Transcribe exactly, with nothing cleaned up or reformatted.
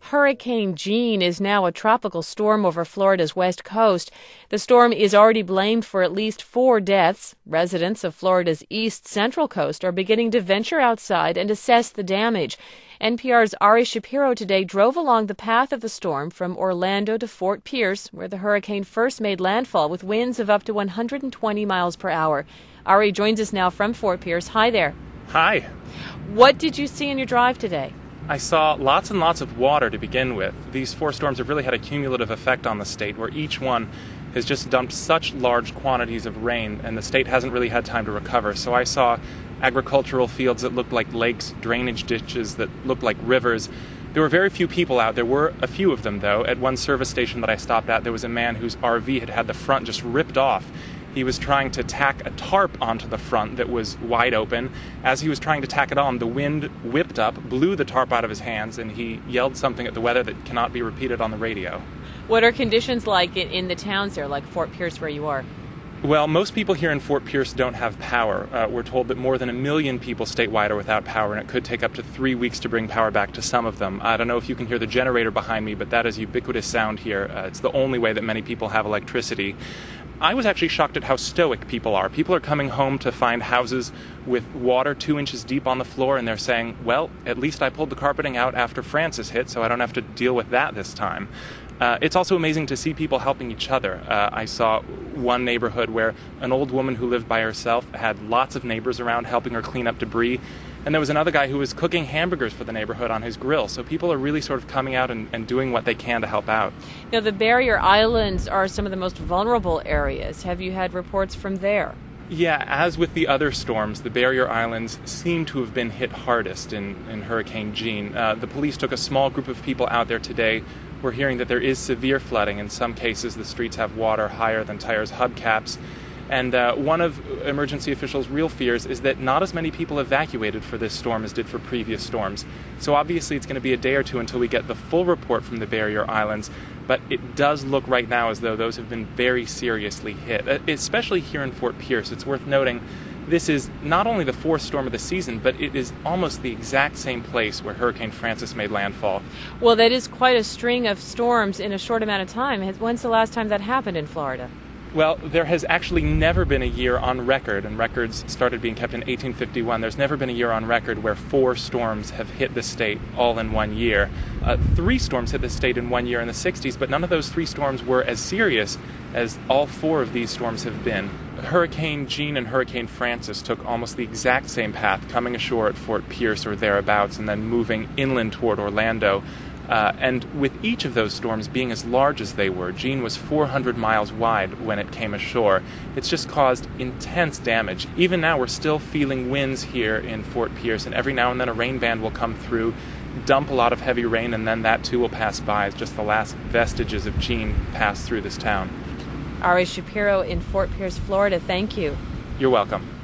Hurricane Jeanne is now a tropical storm over Florida's west coast. The storm is already blamed for at least four deaths. Residents of Florida's east central coast are beginning to venture outside and assess the damage. N P R's Ari Shapiro today drove along the path of the storm from Orlando to Fort Pierce, where the hurricane first made landfall with winds of up to one hundred twenty miles per hour. Ari joins us now from Fort Pierce. Hi there. Hi. What did you see in your drive today? I saw lots and lots of water to begin with. These four storms have really had a cumulative effect on the state, where each one has just dumped such large quantities of rain, and the state hasn't really had time to recover. So I saw agricultural fields that looked like lakes, drainage ditches that looked like rivers. There were very few people out. There were a few of them, though. At one service station that I stopped at, there was a man whose R V had had the front just ripped off. He was trying to tack a tarp onto the front that was wide open. As he was trying to tack it on, the wind whipped up, blew the tarp out of his hands, and he yelled something at the weather that cannot be repeated on the radio. What are conditions like in, in the towns there, like Fort Pierce where you are? Well, most people here in Fort Pierce don't have power. Uh, we're told that more than a million people statewide are without power, and it could take up to three weeks to bring power back to some of them. I don't know if you can hear the generator behind me, but that is ubiquitous sound here. Uh, it's the only way that many people have electricity. I was actually shocked at how stoic people are. People are coming home to find houses with water two inches deep on the floor, and they're saying, well, at least I pulled the carpeting out after Francis hit, so I don't have to deal with that this time. Uh, it's also amazing to see people helping each other. Uh, I saw one neighborhood where an old woman who lived by herself had lots of neighbors around helping her clean up debris. And there was another guy who was cooking hamburgers for the neighborhood on his grill. So people are really sort of coming out and, and doing what they can to help out. Now, the barrier islands are some of the most vulnerable areas. Have you had reports from there? Yeah, as with the other storms, the barrier islands seem to have been hit hardest in, in Hurricane Jeanne. Uh, the police took a small group of people out there today. We're hearing that there is severe flooding. In some cases, the streets have water higher than tires' hubcaps. And uh, one of emergency officials' real fears is that not as many people evacuated for this storm as did for previous storms. So obviously it's going to be a day or two until we get the full report from the barrier islands. But it does look right now as though those have been very seriously hit, especially here in Fort Pierce. It's worth noting this is not only the fourth storm of the season, but it is almost the exact same place where Hurricane Francis made landfall. Well, that is quite a string of storms in a short amount of time. When's the last time that happened in Florida? Well, there has actually never been a year on record, and records started being kept in eighteen fifty-one. There's never been a year on record where four storms have hit the state all in one year. Uh, three storms hit the state in one year in the sixties, but none of those three storms were as serious as all four of these storms have been. Hurricane Jeanne and Hurricane Francis took almost the exact same path, coming ashore at Fort Pierce or thereabouts, and then moving inland toward Orlando. Uh, and with each of those storms being as large as they were, Jeanne was four hundred miles wide when it came ashore. It's just caused intense damage. Even now, we're still feeling winds here in Fort Pierce, and every now and then a rain band will come through, dump a lot of heavy rain, and then that too will pass by as just the last vestiges of Jeanne pass through this town. Ari Shapiro in Fort Pierce, Florida, thank you. You're welcome.